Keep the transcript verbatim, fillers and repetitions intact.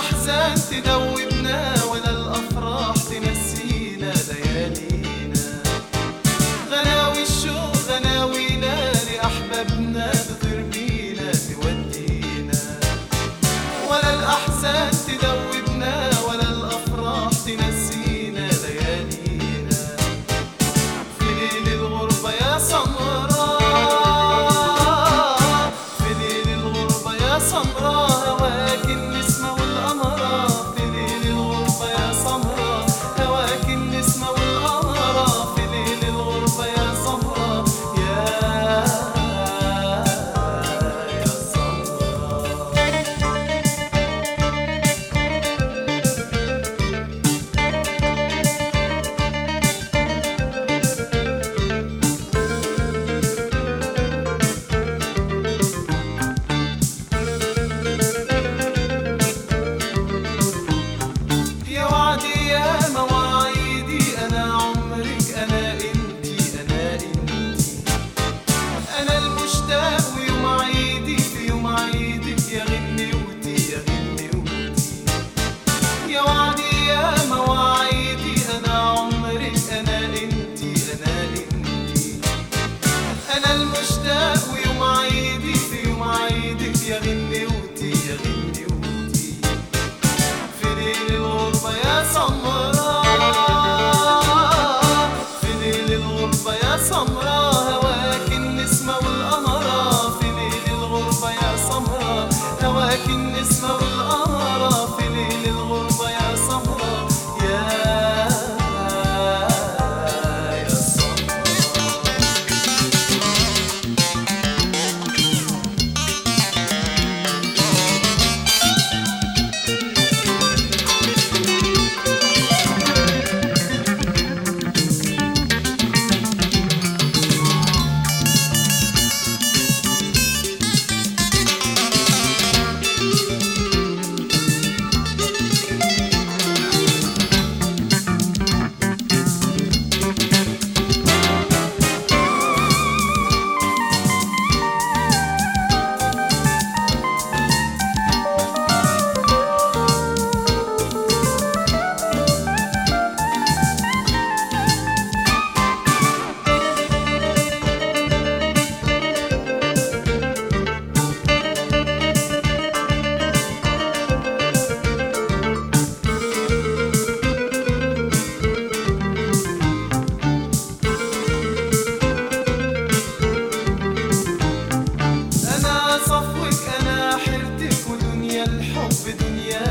الأحزان تدوبنا ولا الأفراح تنسينا ليالينا. غناوي الشوق غناوينا لأحبابنا بتطير بينا تودينا. ولا الأحزان تدوبنا ولا الأفراح تنسينا ليالينا. في ليل الغربة يا سمراء، في ليل الغربة يا سمراء هواك النسمة والقمرة. في ليل الغربة يا سمراء هواك النسمة والقمرة. في ليل الغربة يا سمراء يا يا سمراء. يا وعدي يا مواعيدي أنا عمرك أنا إنتي أنا إنتي. أنا المشتاق ويوم عيدي في يوم عيدك يا غنوتي يا غنوتي. يا وعدي يا مواعيدي أنا عمرك أنا إنتي أنا إنتي. أنا المشتاق ويوم عيدي في يوم عيدك يا غنوتي يا غنوتي. في ليل الغربة يا سمراء، في ليل الغربة يا سمراء هواك النسمة والقمرة. في ليل الغربة يا سمراء هواك النسمة والقمرة. في ليل الغربة يا سمراء يا يا سمراء. أنا صفوك أنا حيرتك ودنيا الحب دنيا